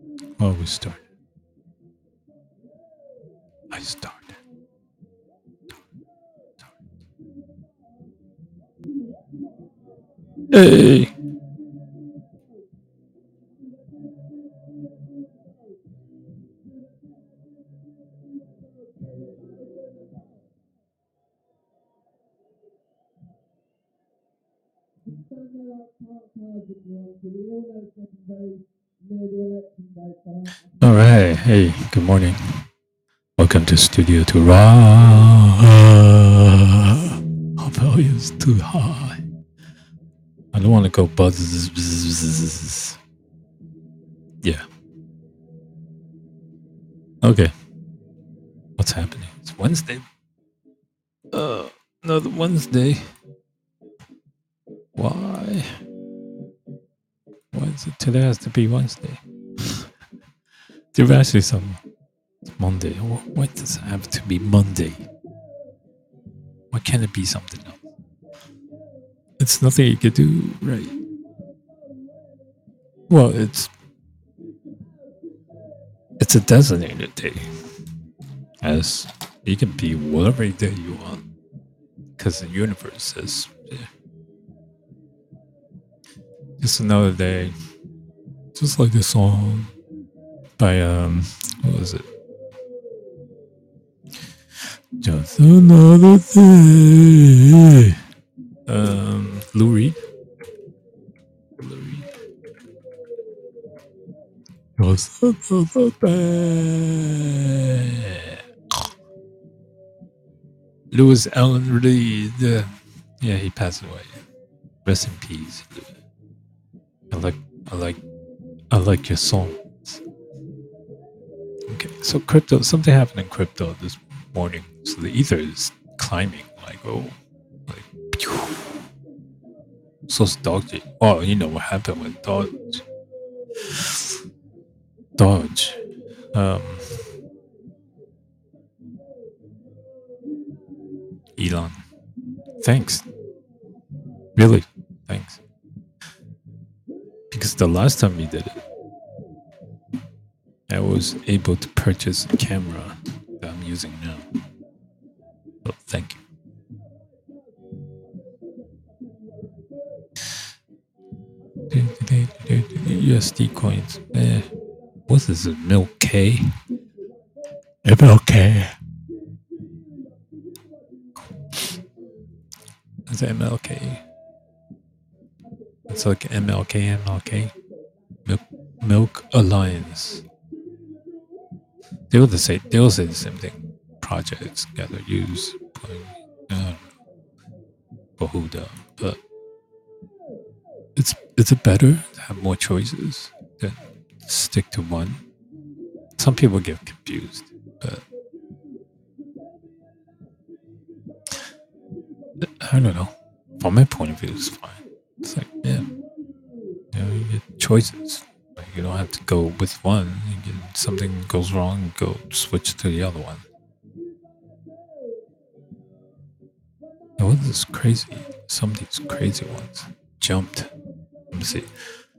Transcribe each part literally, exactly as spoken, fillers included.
Well, we started. I started. Hey! All right. Hey, good morning. Welcome to Studio to Raw. Our value is too high. I don't want to go buzz. Yeah. Okay. What's happening? It's Wednesday. Uh, another Wednesday. Why? Why is it today has to be Wednesday? There's actually some it's Monday. Why does it have to be Monday? Why can't it be something else? It's nothing you could do, right? Well, it's it's a designated day, as you can be whatever day you want, because the universe says, yeah. Just another day, just like the song by um, what was it? Just another day. Um, Lou Reed. Lou Reed. Just another day. Louis Allen Reed. Yeah, he passed away. Rest in peace. I like, I like, I like your songs. Okay, so crypto. Something happened in crypto this morning. So the ether is climbing. Like oh, like. Pew. So it's dodgy. Oh, you know what happened with Dodge. Dodge. Um, Elon. Thanks. Really, thanks. Because the last time we did it, I was able to purchase a camera that I'm using now. So thank you. U S D coins. Eh, what is it? M L K? M L K. Is it M L K? It's like M L K, M L K. Milk, Milk Alliance. They all say they all say the same thing. Projects gather use. Uh, Bahuda, but it's is it better to have more choices than stick to one? Some people get confused, but I don't know. From my point of view, it's fine. It's like, yeah, you know, you get choices. Like you don't have to go with one. You get, something goes wrong, go switch to the other one. And what is this crazy? Some of these crazy ones jumped. Let me see.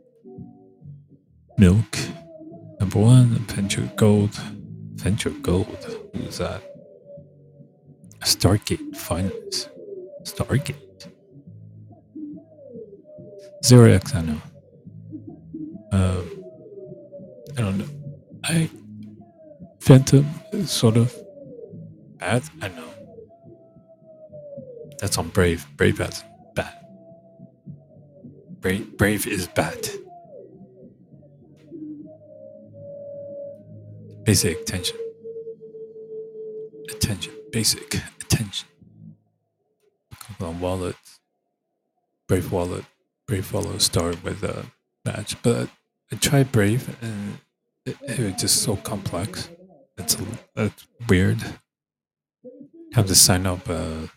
Milk. Number one, Venture Gold. Venture Gold. Who's that? Stargate Finance. Stargate. Zero X, I know. Um, I don't know. I Phantom is sort of bad. I know. That's on Brave. Brave is bad. Brave, Brave is bad. Basic attention. Attention. Basic attention. Click on wallet. Brave wallet. Brave wallet start with a match, but I tried Brave and it, it was just so complex. It's, it's weird. Have to sign up. Uh,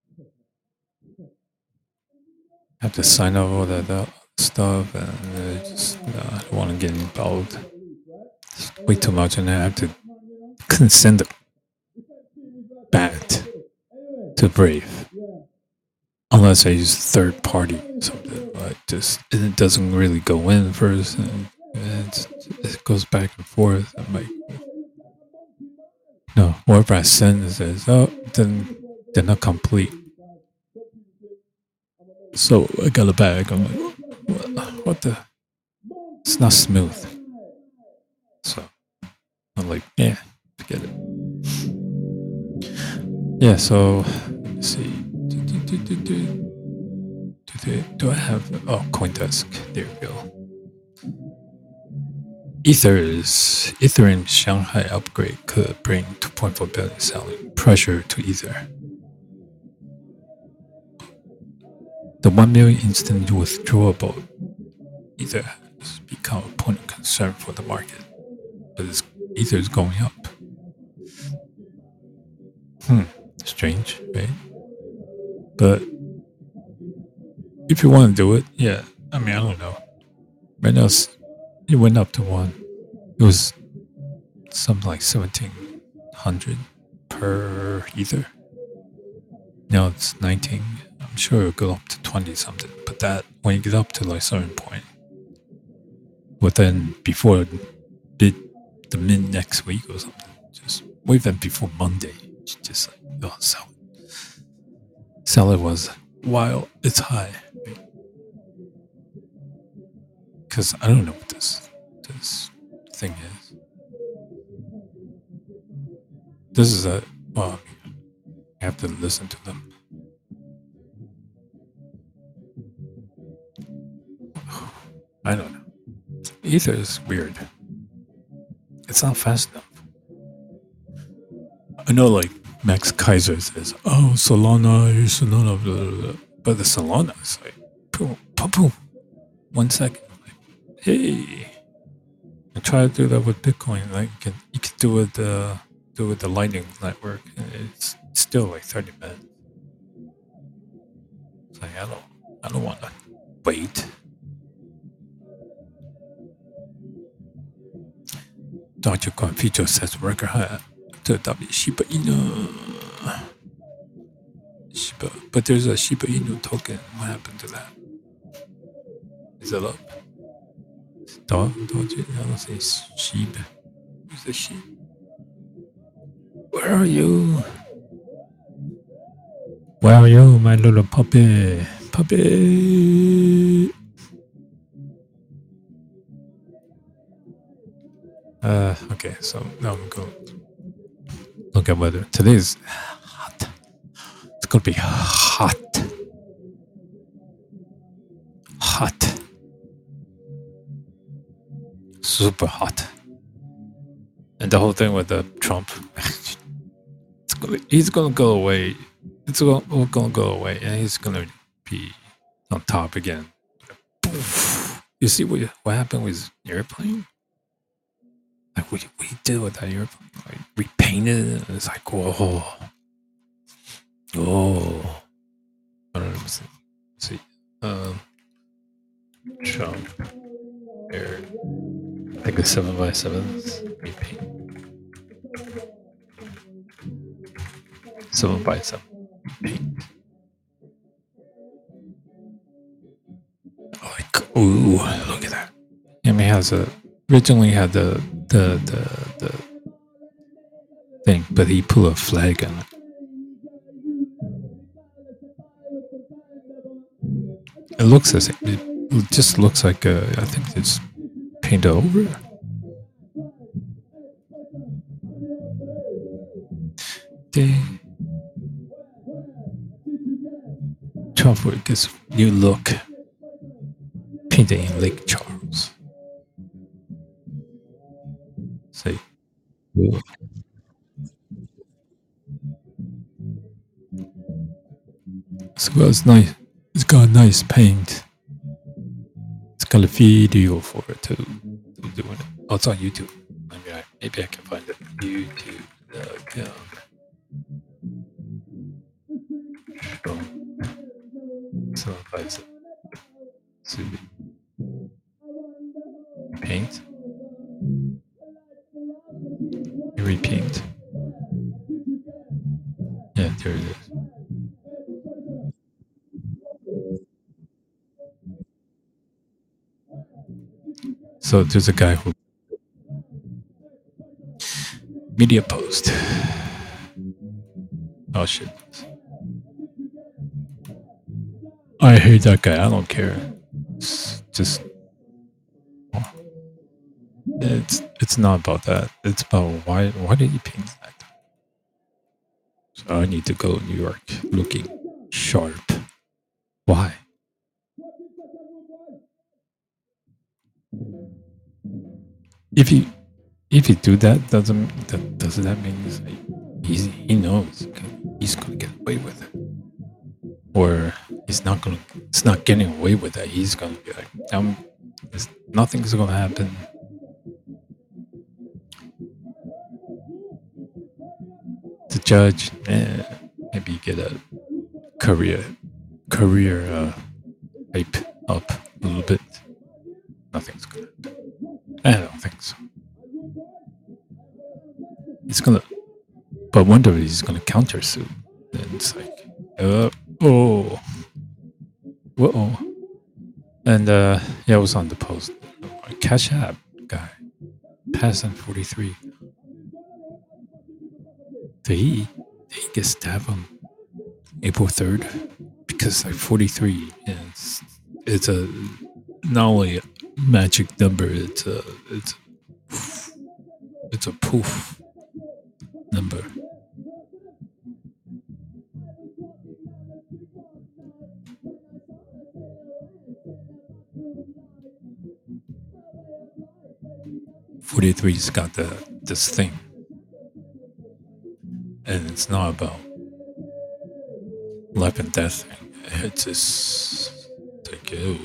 have to sign up all that uh, stuff, and uh, just uh, I don't want to get involved. It's way too much, and I have to send it back to Brave. Unless I use third party or something, like just and it doesn't really go in first. And And it goes back and forth. I'm like, no, whatever I send it says, oh, then they're not complete. So I got a bag. I'm like, what, what the? It's not smooth. So I'm like, yeah, forget it. Yeah, so let me see. Do, do, do, do, do. Do, they, do I have? Oh, CoinDesk. There we go. Ether's Ethereum Shanghai upgrade could bring two point four billion selling pressure to Ether. The one million instant withdrawable Ether has become a point of concern for the market, but it's, Ether is going up. Hmm, strange, right? But if you want to do it, yeah. I mean, I don't know. Right now, it went up to one. It was something like seventeen hundred per Ether. Now it's nineteen. I'm sure it'll go up to twenty something. But that, when you get up to like a certain point, within before mid, the mid next week or something, just even before Monday, just like, oh, sell it. Sell it was while it's high. Because I don't know what this, this thing is. This is a, well, I have to listen to them. I don't know. Ether is weird. It's not fast enough. I know, like Max Kaiser says, "Oh, Solana, you're Solana," blah, blah, blah. But the Solana is like, boom, boom, boom, one second. Like, hey, I try to do that with Bitcoin. Like, you can, you can do it, uh, do it with the Lightning Network. It's still like thirty minutes. It's like I don't, I don't want to wait. Doctor Confucio says record high to W Shiba Inu. Shiba, but there's a Shiba Inu token. What happened to that? Is it up? Dog, dog, I don't say sheep. Who's the sheep? Where are you? Where are you, my little puppy? Puppy. Uh, okay, so now I'm going to look at weather. Today is hot. It's gonna be hot. Hot. Super hot. And the whole thing with the Trump, it's gonna, he's gonna go away. It's gonna, gonna go away, and he's gonna be on top again. You see what what happened with airplane? Like what, what he did with that airplane? Like repainted it. And it's like whoa, oh. I don't know. Let's see. Let's see. Um, Trump air. I think it's seven by sevens repaint. Seven by seven repaint. Like ooh, look at that. I mean, has a originally had the the the the thing, but he put a flag on it. It looks as it, it just looks like a, I think it's painted over. Dang. Trump would get new look painted in Lake Charles. Say, ooh. So it's nice. It's got a nice paint. It's got a video for it too. Doing it. Oh, it's on YouTube. Maybe I, maybe I can find it. YouTube. Uh, so if I say paint, repaint. Yeah, there it is. So there's a guy who media post. Oh shit! I hate that guy. I don't care. It's just it's it's not about that. It's about why why did he paint that? So I need to go to New York looking sharp. Why? If you if you do that, doesn't that doesn't that mean he's like, he's, he knows he's gonna get away with it, or he's not gonna it's not getting away with it. He's gonna be like, um, nothing's gonna happen. The judge, eh, maybe get a career career uh, hype up a little bit. Nothing's gonna happen. I don't think so. He's gonna, but wonder if he's gonna countersuit. And it's like, uh, oh, whoa. And uh, yeah, I was on the post. Cash App guy, passing forty-three. Did he, did he get stabbed on April third? Because like forty-three, it's it's a not only a magic number, it's a it's it's a poof number. forty-three's got the this thing, and it's not about life and death thing. It's just like, ew.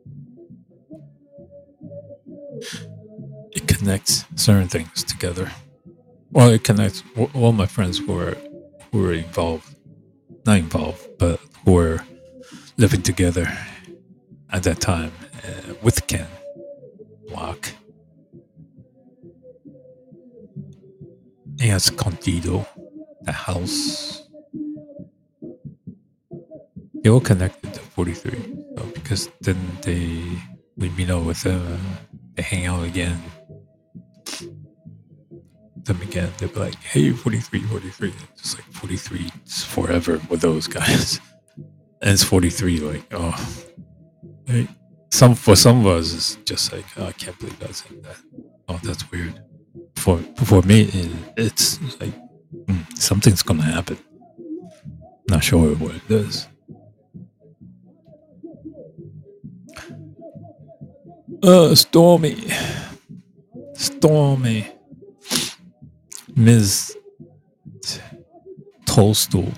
It connects certain things together. Well, it connects all my friends who are who are involved, not involved, but who were living together at that time uh, with Ken Block. He has Contido, the house. They all connected to forty-three, so because then they we meet up with them, uh, they hang out again. Them again, they'll be like, hey, forty-three, forty-three. Just like forty-three is forever with those guys. And it's forty-three, like, oh. Right? Some, for some of us, it's just like, oh, I can't believe I said that. Oh, that's weird. For, for me, it, it's like, mm, something's gonna happen. Not sure what it is. Uh, Stormy. Stormy. Miz Toadstool.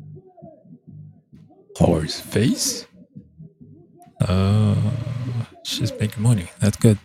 Horse face? Uh, she's making money. That's good.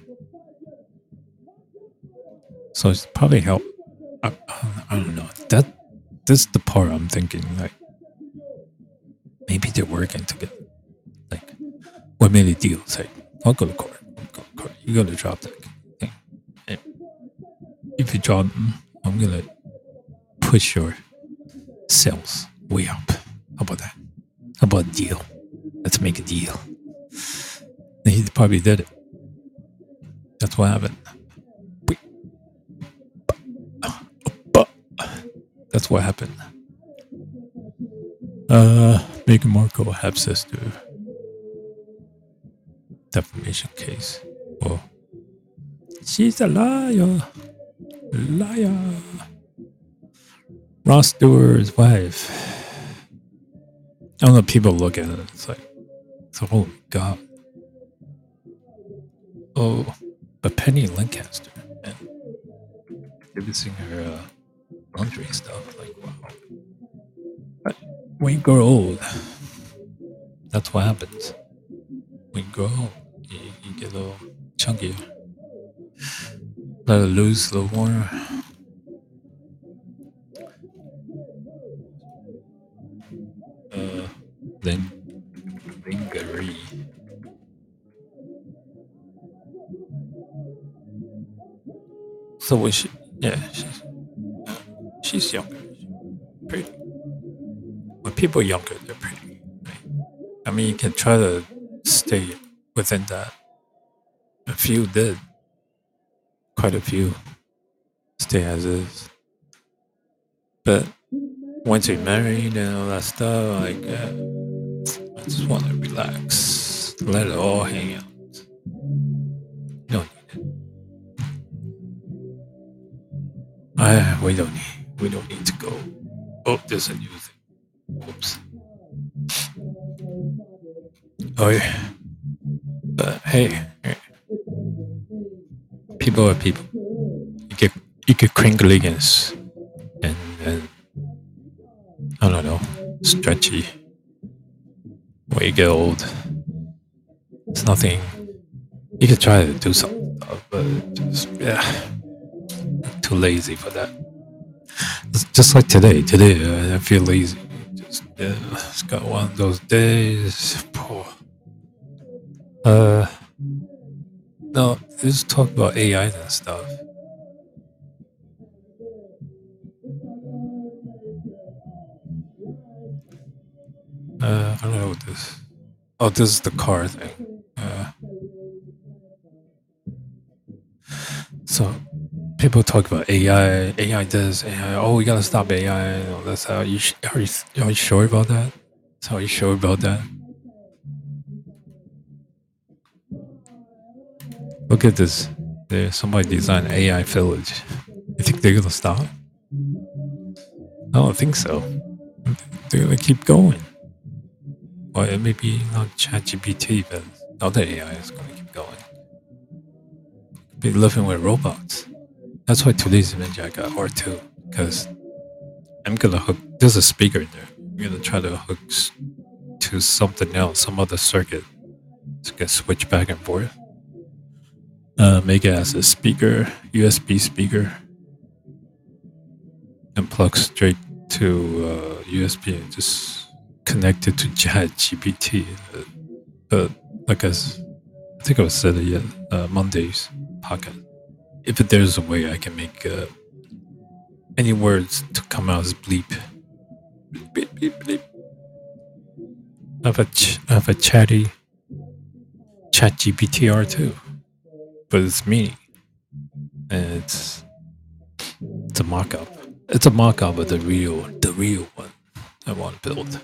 So it's probably help. I, I don't know. That this is the part I'm thinking. Like maybe they're working together. Like what made a deal? It's like I'll go to court. I'll go to court. You gotta drop that thing. And if you drop them, I'm gonna push your sales way up. How about that? How about a deal? Let's make a deal. And he probably did it. That's what happened. That's what happened. Uh, Meghan Markle half sister defamation case. Well, she's a liar, liar. Ross Stewart's wife. I don't know. People look at it. It's like, it's like, oh my god. Oh, but Penny Lancaster and exhibiting her uh, laundry stuff. Like, wow. But when you grow old, that's what happens. When you grow old, you, you get a little chunkier. Let it loose a little more. Uh, then lingerie. So was she? Yeah, she's she's younger, pretty. When people are younger, they're pretty. Right? I mean, you can try to stay within that. A few did. quite a few stay as is. But once you're married and all that stuff, like, uh, I just want to relax, let it all hang out. You don't need it. I, we don't need, we don't need to go. Oh, there's a new thing. Oops. Oh yeah. But hey, hey, people are people. You get you get cringliness and and I don't know, stretchy. When you get old, it's nothing. You can try to do something, but just yeah, I'm too lazy for that. It's just like today. Today, uh, I feel lazy. Just yeah, it's got one of those days. Poor. Uh, no, let's talk about A I and stuff. Uh, I don't know what this. Oh, this is the car thing. Uh, so people talk about A I. A I does A I. Oh, we gotta stop A I. And all that's how you. Sh- are you are you sure about that? So are you sure about that? Look at this. There, somebody designed A I village. You think they're gonna stop? I don't think so. They're gonna keep going. Or it may be not ChatGPT, but other A I is gonna keep going. Be living with robots. That's why today's image I got R two, because I'm gonna hook. There's a speaker in there. I'm gonna try to hook s- to something else, some other circuit, so I can switch back and forth. Uh, make it as a speaker, U S B speaker, and plug straight to uh, U S B and just connect it to ChatGPT. Uh, but like I, s- I think I was said it yet, uh, Monday's podcast. If there's a way I can make uh, any words to come out as bleep, bleep, bleep, bleep, bleep. I have a ch- I have a chatty chat G P T R two, but it's me, and it's it's a mock-up. It's a mock-up of the real the real one I want to build.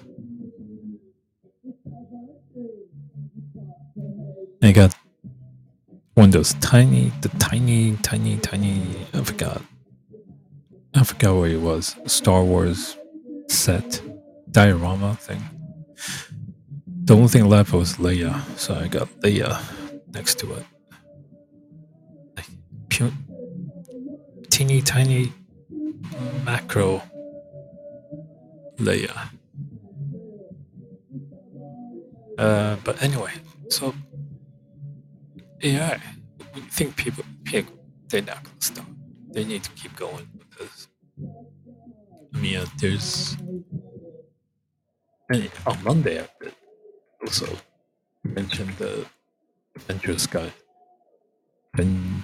I got one of those tiny, the tiny, tiny, tiny. I forgot. I forgot what it was. Star Wars set diorama thing. The only thing left was Leia, so I got Leia next to it. Like, pu- teeny tiny macro Leia. Uh, but anyway, so A I, we think people, people they're not gonna stop. They need to keep going with this. I mean, uh, there's and on Monday I did also mentioned the Venture Sky. Venture,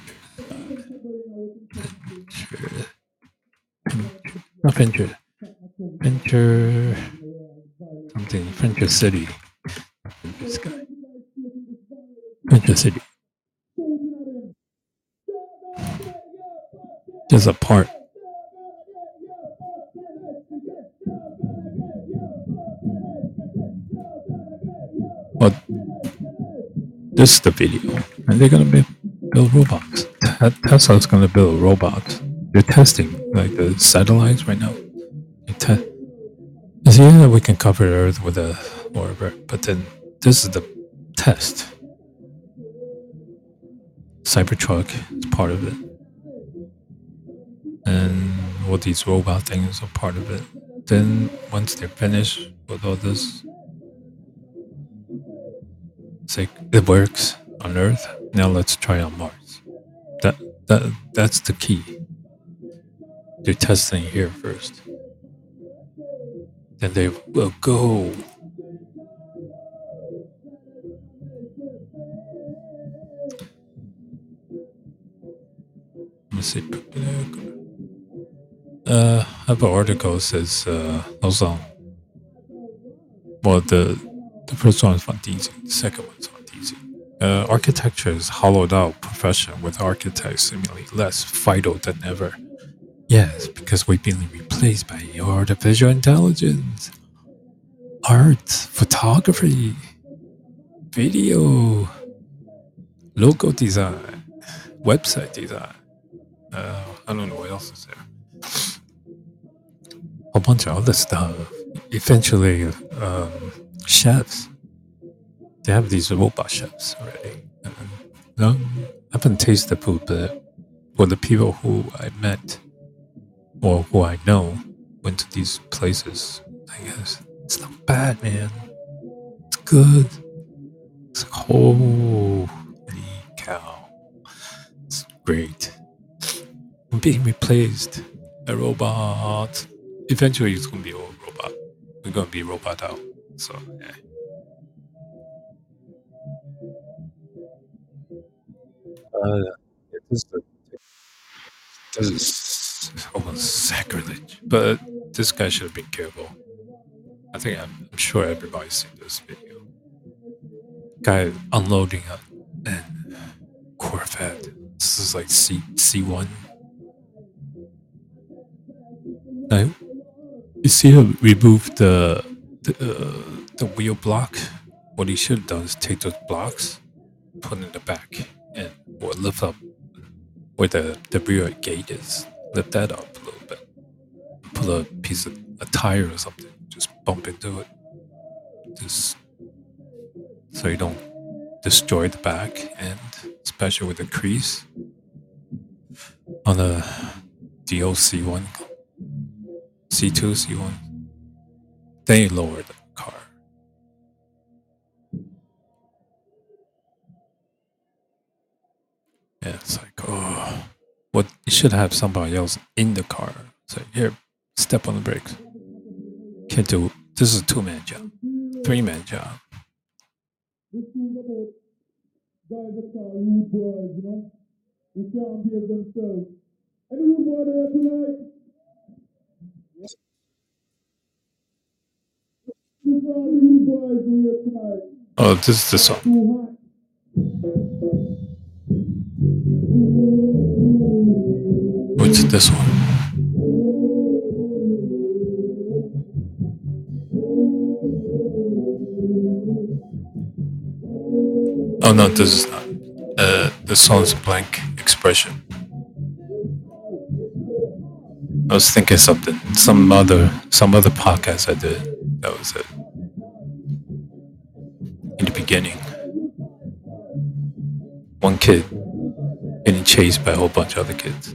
Venture, Venture, not Venture, Venture, something, Venture City, Venture Sky, Venture City. There's a part. Well, this is the video, and they're gonna be, build robots. Te- Tesla's gonna build robots. They're testing like the satellites right now. They te- it's yeah, that we can cover Earth with a orbit, but then this is the test. Cybertruck is part of it, and all these robot things are part of it. Then once they're finished with all this, it's like it works on Earth. Now let's try on Mars. That that that's the key. They're testing here first. Then they will go. Let me see. Uh, I have an article that says uh, Lausanne. Well, the the first one is from D C. The second one is from D C. Uh, architecture is hollowed out profession with architects seemingly less vital than ever. Yes, because we've been replaced by artificial intelligence, art, photography, video, logo design, website design. Uh, I don't know what else is there. A bunch of other stuff. Eventually, um, chefs. They have these robot chefs already. And, no, I haven't tasted the food, but for the people who I met or who I know went to these places, I guess it's not bad, man. It's good. It's like, holy cow. It's great. I'm being replaced by a robot. Eventually, it's going to be a robot. We're going to be robot out. So, yeah. Uh, this, is, this is almost sacrilege. But this guy should have been careful. I think I'm, I'm sure everybody's seen this video. Guy unloading a, a Corvette. This is like C C1. Now, you see him remove the the, uh, the wheel block. What he should have done is take those blocks, put it in the back, and or lift up where the, the rear gate is. Lift that up a little bit. Put a piece of a tire or something. Just bump into it. Just so you don't destroy the back end, especially with the crease on the D O C one, C two, C one. Then you lower the car. Yeah, it's like, oh, what? You should have somebody else in the car. So here, step on the brakes. Can't do. This is a two man job, three man job. This is about guys that are rude boys, you know, who can't behave themselves. Any rude boy there tonight? Yes. Who's for all the rude boys who here tonight? Oh, this is the song. Too hot. What's this one? Oh no, this is not. Uh, the song's Blank Expression. I was thinking something, some other, some other podcast I did. That was it. In the beginning, one kid getting chased by a whole bunch of other kids.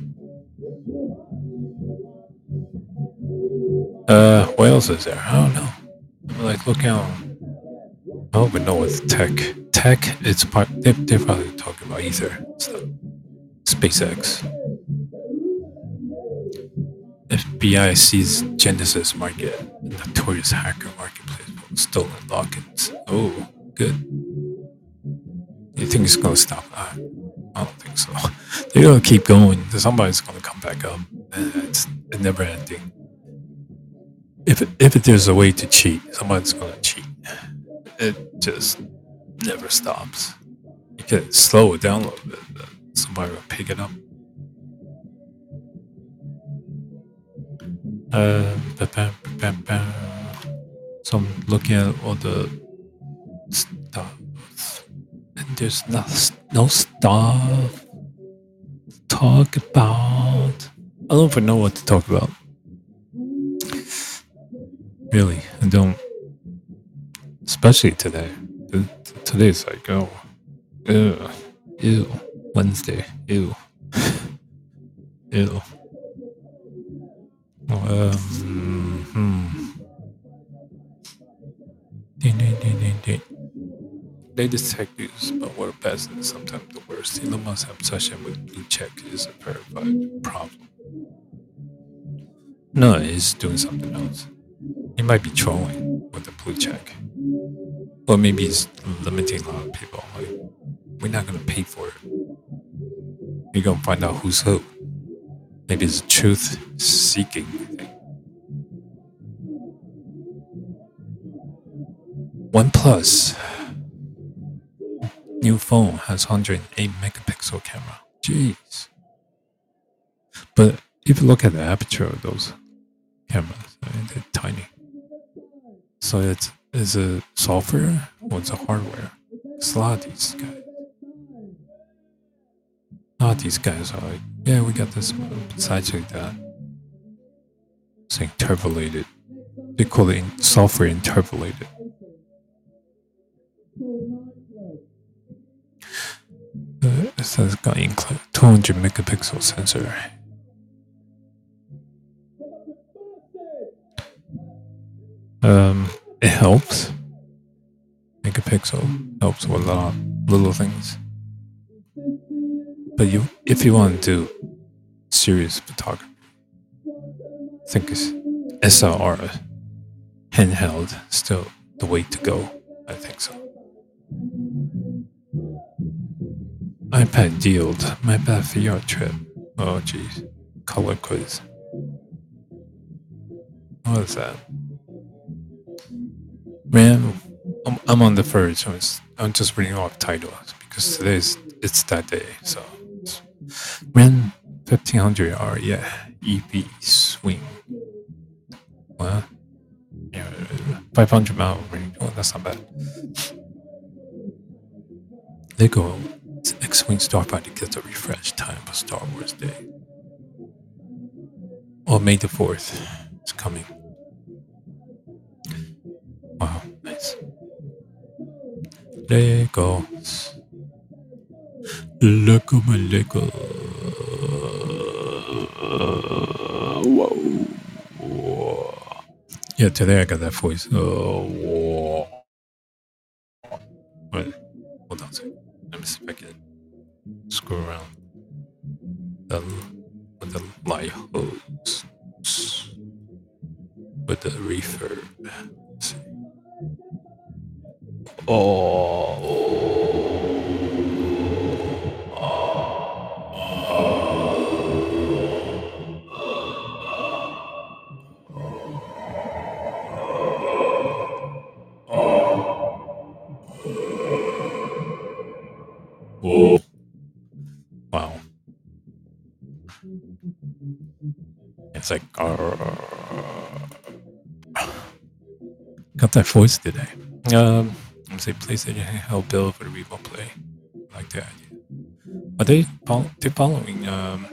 Uh, what else is there? I don't know. I'm like looking out. I don't even know what's tech. Tech, it's part. They're, they're probably talking about ether stuff. SpaceX. F B I sees Genesis market, notorious hacker marketplace for stolen logins. Oh, good. You think it's gonna stop? I, I don't think so. They're gonna keep going. Somebody's gonna come back up. It's never ending. If if there's a way to cheat, somebody's gonna cheat. It just never stops. You can slow it down a little bit, but somebody will pick it up. Uh, ba-bam, ba-bam, ba-bam. So I'm looking at all the stuff, and there's not, no stuff to talk about. I don't even know what to talk about. Really, I don't. Especially today. Today's like, oh, ew, ew, Wednesday, ew, ew. Um, hmm. Ding, ding, ding, ding, ding. Latest tech news about what best and sometimes the worst. Elon Musk's obsession with blue check is a verified problem. No, he's doing something else. He might be trolling with the blue check. Or maybe he's limiting a lot of people. Like, we're not going to pay for it. We're going to find out who's who. Maybe it's a truth-seeking thing. OnePlus. new phone has one hundred eight megapixel camera. Jeez. But if you look at the aperture of those cameras, I mean, they're tiny. So it's is it software or it's a hardware? It's a lot of these guys. A lot of these guys are like, yeah, we got this. It's actually that. It's interpolated. They call it software interpolated. Uh, it says got two hundred megapixel sensor. Um, it helps. Megapixel helps with a lot of little things. But you, if you want to do serious photography, I think it's S L R handheld still the way to go. I think so. iPad dealed. My bad V R trip. Oh jeez. Color quiz. What is that? Man, I'm, I'm on the verge. I'm just, I'm just reading off titles because today's it's that day. So, Ren fifteen hundred R, yeah, E V swing. Well, yeah, five hundred mile range. Oh, that's not bad. Lego X-Wing Starfighter gets a refresh time for Star Wars Day. Oh, May the fourth. It's coming. Wow, nice. Legos. Lego my Lego. Whoa. Whoa. Yeah, today I got that voice. Oh, whoa. Wait, hold on a second. Let me see if I can screw around the, with the light hose. With the reverb. Let's see. Oh. Oh. Wow. It's like, uh, got that voice today. Um, let's say PlayStation help build for the remote play. I like the idea. Are they follow, they're following um,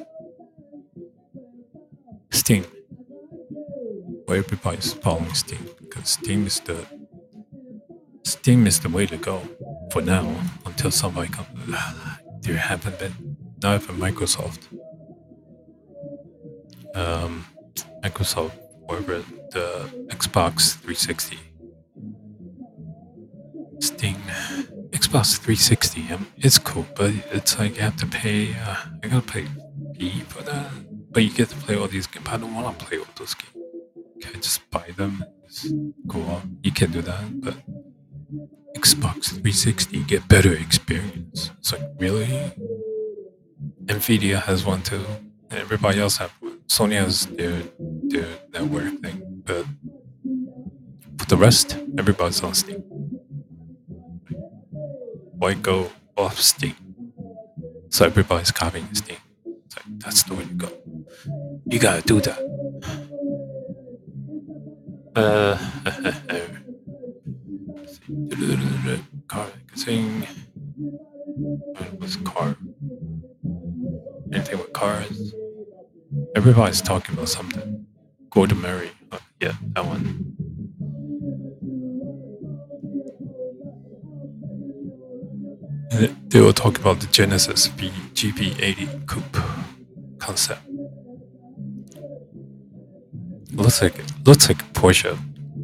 Steam? Well, everybody's following Steam because Steam is the Steam is the way to go for now until somebody comes. There haven't been not even Microsoft. Um, Microsoft, whatever the Xbox three sixty, Steam, Xbox three sixty. Um, it's cool, but it's like you have to pay. Uh, I gotta pay fee for that, but you get to play all these games. I don't want to play all those games. Can I just buy them? Just go on. You can do that, but Xbox three sixty get better experience. It's like really. Nvidia has one too. Everybody else have one. Sony has their their network thing, but for the rest, everybody's on Steam. Why go off Steam? So everybody's copying Steam. It's like, that's the way to go. You gotta do that. Uh, car sing. What's car? Anything with cars? Everybody's talking about something. Gordon Murray. Oh, yeah, that one. And they were talking about the Genesis G P eighty coupe concept. Looks like looks like a Porsche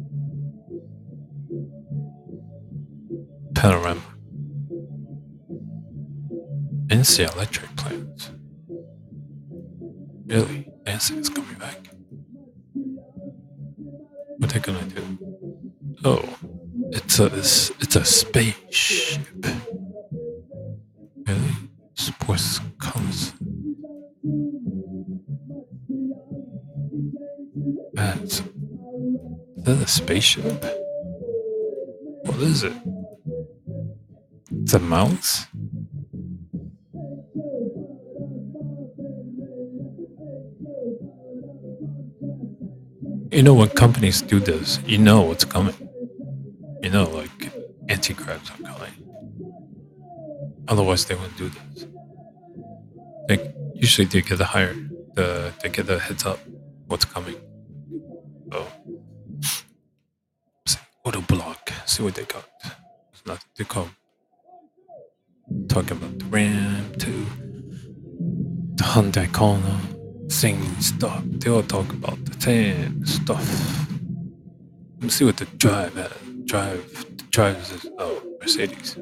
panorama. N C electric plans. Really? N C is coming back. What are they gonna do? Oh, it's a it's, it's a spaceship. Really? Sports colors. That's is that a spaceship? What is it? the mouse. You know, when companies do this, you know what's coming. You know, like anti-crabs are coming. Otherwise, they wouldn't do this. Like usually, they get a higher, the they get a heads up what's coming. So, see, auto block. See what they got. It's nothing to come. Talking about the Ram two, the Hyundai Kona, singing stuff. They all talk about the same stuff. Let me see what the drive has. Drive, the drive is oh Mercedes.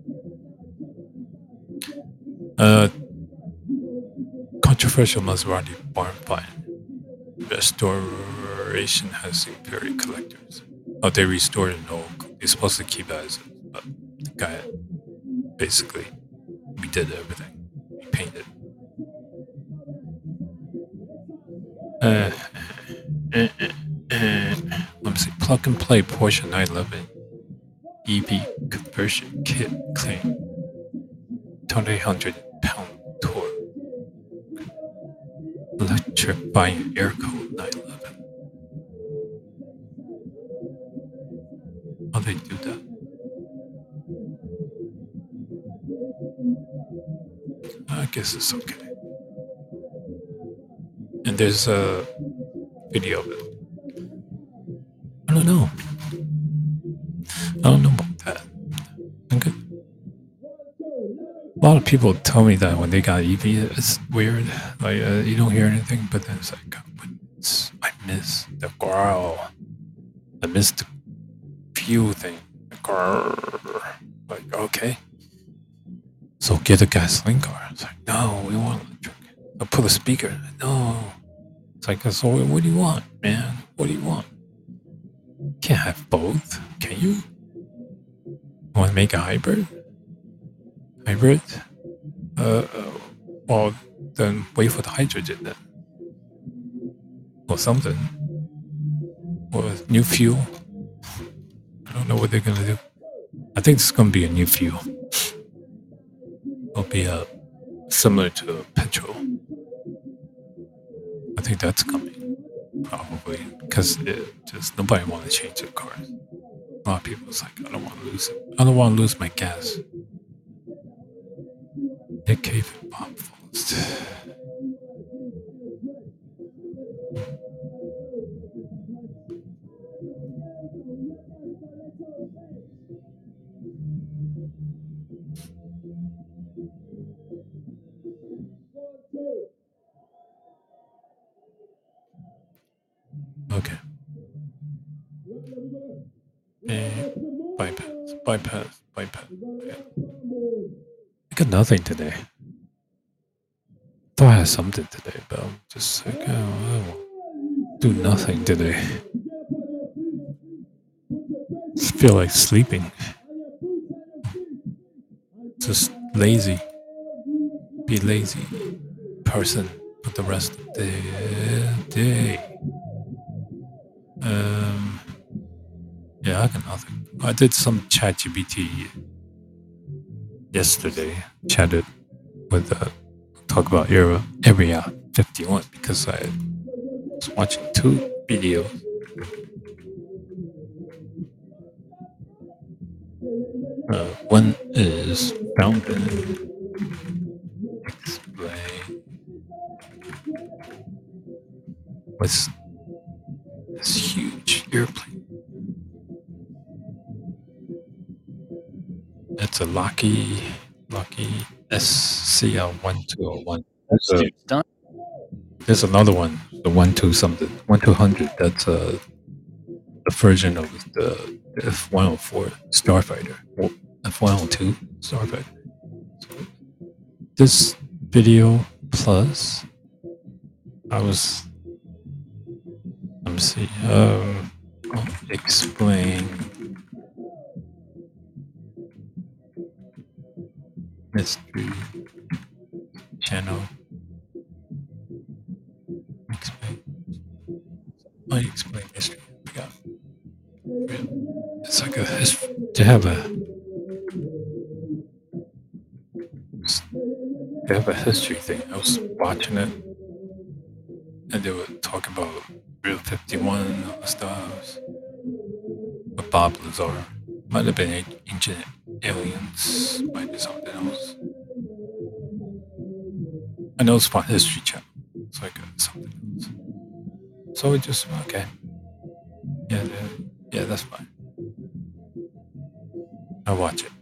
Uh, controversial Maserati barn find. Restoration has imperial collectors. Oh, they restored it. No, they're supposed to keep it as is, but the guy basically we did everything. We painted. Uh, uh, uh, uh, let me see. Plug and play Porsche nine eleven E V conversion kit claim. twenty-eight hundred pound torque. Electrifying air cooled nine eleven. How they do that? I guess it's okay. And there's a video of it. I don't know. I don't know about that. I'm good. A lot of people tell me that when they got E V, it's weird. Like uh, you don't hear anything, but then it's like, it's, I miss the growl. I miss the fuel thing. The grrr. Like okay, so get a gasoline car. It's like no, we want electric. I'll put a speaker. No, it's like so. What do you want, man? What do you want? Can't have both, can you? Want to make a hybrid? Hybrid? Uh, uh, well, then wait for the hydrogen then. Or something. Or new fuel. I don't know what they're gonna do. I think it's gonna be a new fuel. It'll be uh, similar to petrol. I think that's coming. Probably. Because it just nobody want to change their cars. A lot of people is like, I don't want to lose it. I don't want to lose my gas. Nick Cave and Bob Foster. Okay. And bypass, bypass, bypass. Yeah. I got nothing today. Thought I had something today, but I'm just like, oh, I won't do nothing today. Just feel like sleeping. Just lazy. Be lazy person for the rest of the day. Um, yeah, I got nothing. I did some ChatGPT yesterday. Chatted with uh, talk about Area Area fifty-one because I was watching two videos. Uh, one is Fountain Explain. What's this huge airplane? It's a Lockheed Lockheed S C L one two oh one. There's, a, there's another one, the one two something, one two hundred. That's a the version of the F one oh four Starfighter, F one oh two Starfighter. So this video plus, I was. Let me see. Um, I'll explain. Mystery channel. Explain. I explain mystery. Yeah. It's like a. They have a. they have a history thing. I was watching it, and they were talking about Real fifty-one and all the stuff. But Bob Lazar might have been ancient aliens, might be something else. I know it's on History Channel. It's like a, something else. So we just okay. Yeah, yeah, yeah, that's fine. I'll watch it.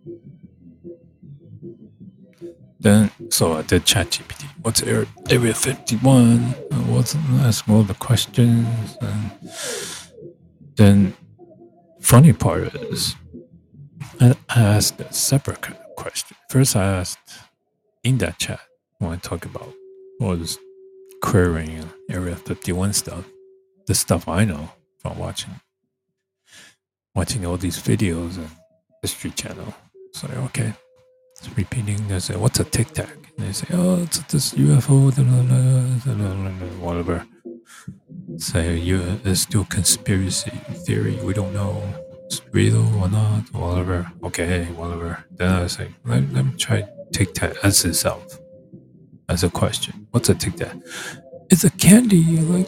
Then, so I did ChatGPT. What's Area, area fifty-one? I wasn't asking all the questions. And then, funny part is, I asked a separate kind of question. First, I asked in that chat when I talk about was querying Area fifty-one stuff, the stuff I know from watching watching all these videos and History Channel. So okay, it's repeating. They say, "What's a Tic Tac?" And they say, "Oh, it's this U F O, whatever." Say, you it's still conspiracy theory. We don't know it's real or not, whatever. Okay, whatever. Then I say, let, let me try Tic Tac as itself, as a question. What's a Tic Tac? It's a candy, like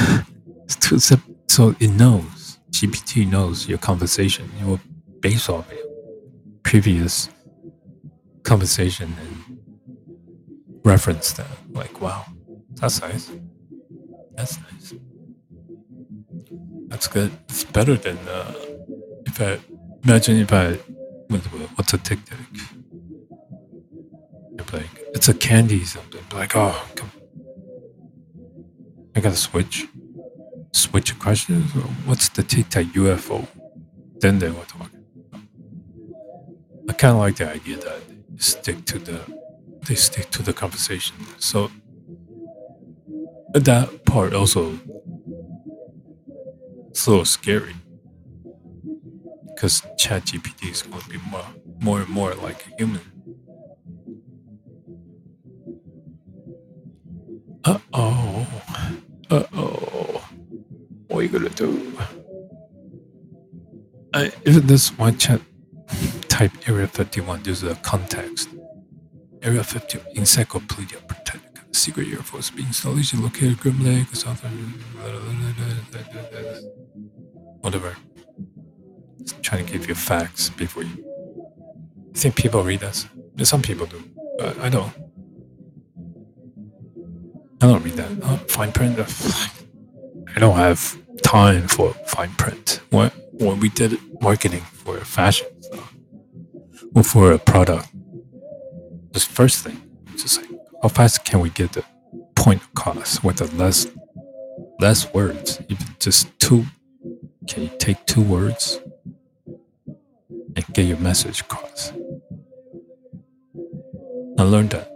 so it knows. G P T knows your conversation. You will base off your previous conversation and reference that. Like, wow, that's nice. That's nice. That's good. It's better than uh, if I imagine if I what's a Tic Tac? You're like, it's a candy something. Like, oh, come. I gotta switch. Switch your questions. What's the Tic Tac U F O? Then they were talking. I kind of like the idea that they stick to the they stick to the conversation. So that part also it's a little scary because ChatGPT is going to be more, more and more like a human. Uh oh. Uh oh. What are you gonna do? I, even this one chat type Area fifty-one, there's a context. Area fifty Encyclopedia Britannica. Secret Air Force installation located Grim Lake, South. Whatever. Just trying to give you facts before you. I think people read this. Some people do, but I don't. I don't read that. Oh, fine print. I don't have time for fine print. When, when we did marketing for fashion stuff, or for a product, this first thing, just like, how fast can we get the point of cost with the less less words? Even just two, can you take two words and get your message across? I learned that.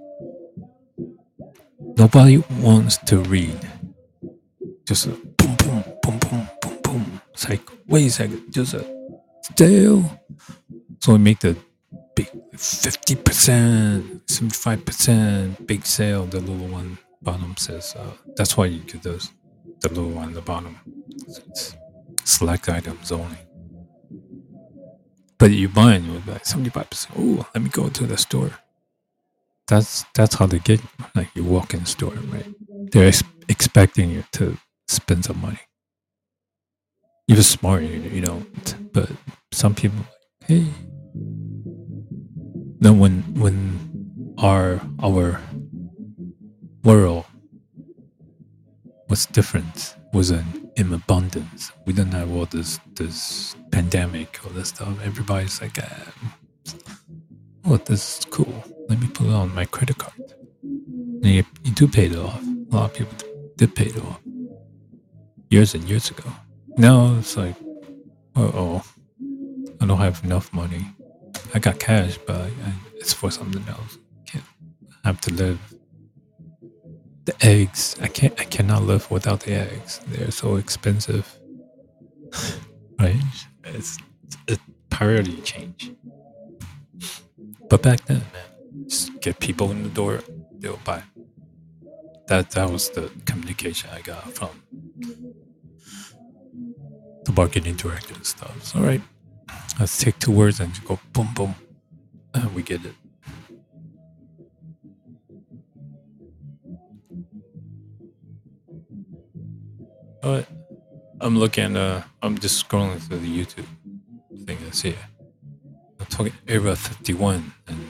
Nobody wants to read. Just a boom, boom, boom, boom, boom, boom. It's like, wait a second, just a stale. So we make the big fifty percent, seventy-five percent big sale. The little one bottom says, uh, that's why you get those, the little one at the bottom. It's select items only. But you buy and you're like seventy-five percent. Oh, let me go to the store. That's that's how they get you. Like you walk in the store, right? They're ex- expecting you to spend some money. You're smart, you, you know. But some people, hey. Then when when our our world was different, was in, in abundance. We didn't have all this this pandemic, all this stuff. Everybody's like, ah, oh, this is cool. Let me put it on my credit card. And you, you do pay it off. A lot of people did pay it off years and years ago. Now it's like, uh oh, I don't have enough money. I got cash, but I, I, it's for something else. Can't have to live. The eggs, I can't. I cannot live without the eggs. They're so expensive, right? It's a priority change. But back then, man, just get people in the door, they'll buy. That that was the communication I got from the marketing director and stuff. So, all right, let's take two words and just go boom, boom, and we get it. But I'm looking. Uh, I'm just scrolling through the YouTube thing I see. I'm talking Area fifty-one, and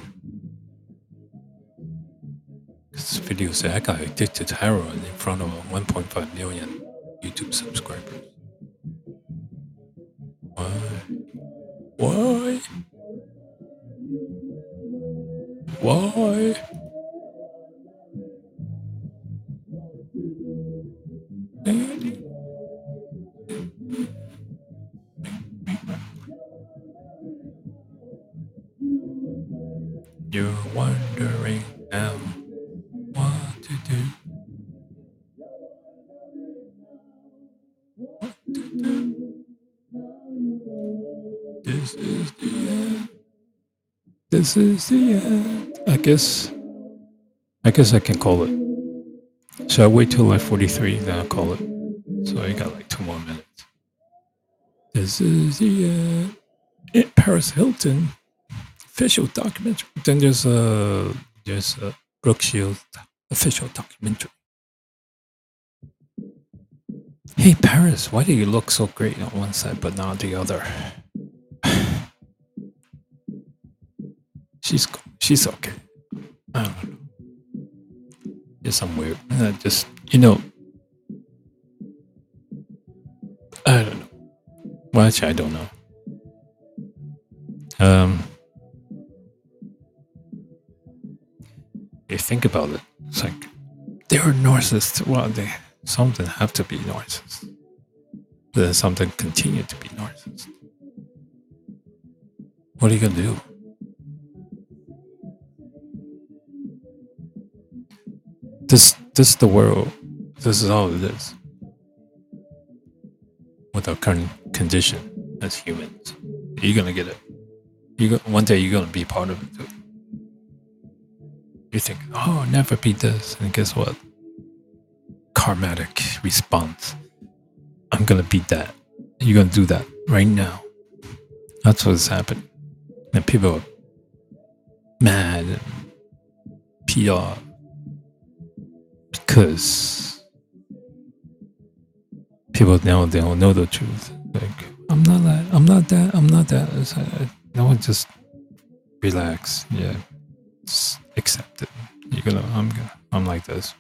this video said I got addicted to heroin in front of one point five million YouTube subscribers. Why? Why? Why? Daddy. You're wondering now what to do. What to do. This is the end. This is the end. I guess. I guess I can call it. Should I wait till like forty-three, then I'll call it? So I got like two more minutes. This is the end. It, Paris Hilton. Official documentary. Then there's a there's a Brooke Shields official documentary. Hey Paris, why do you look so great on one side but not the other? she's she's okay. I don't know. Just some weird. Uh, just you know. I don't know. Well, actually, I don't know. Um. You think about it, it's like they're narcissists. Well, they something have to be narcissists. Then something continue to be narcissists. What are you gonna do? This this is the world. This is all it is. With our current condition as humans, you're gonna get it. You go, one day you're gonna be part of it too. You think, oh, I'll never be this. And guess what? Karmatic response. I'm going to beat that. You're going to do that right now. That's what's happening. And people are mad and P R because people now they don't know the truth. Like, I'm not that. I'm not that. I'm not that. It's, uh, no one just relax. Yeah. Just accept it. You're gonna, I'm gonna, I'm like this.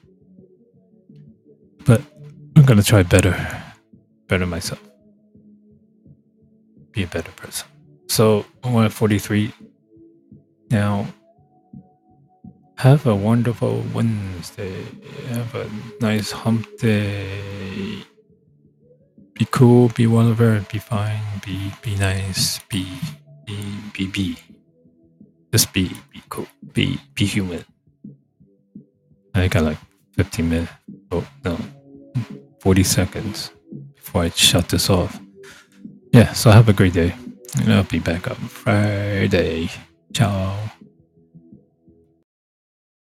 But I'm gonna try better, better myself. Be a better person. So I'm at forty-three now. Have a wonderful Wednesday. Have a nice hump day. Be cool. Be whatever. Be fine. Be be nice. Be be be be. Just be be cool. Be be human. I got like fifteen minutes. Oh no, forty seconds before I shut this off. Yeah. So have a great day, and I'll be back on Friday. Ciao.